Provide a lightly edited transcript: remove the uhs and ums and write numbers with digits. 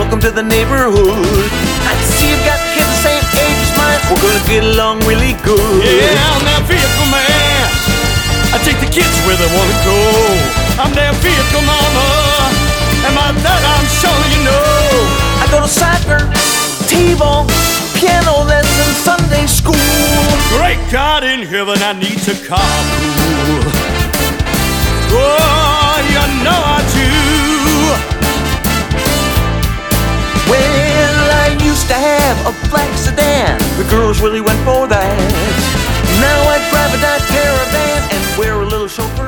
welcome to the neighborhood. I see you've got kids the same age as mine. We're gonna get along really good. Yeah, I'm that vehicle man. I take the kids where they wanna go. I'm their vehicle mama, and by that I'm sure you know. I go to soccer, T-ball, piano lessons, Sunday school. Great God in heaven, I need to carpool. Oh, you know I do. Well, I used to have a black sedan. The girls really went for that. Now I drive a Dodge Caravan and wear a little chauffeur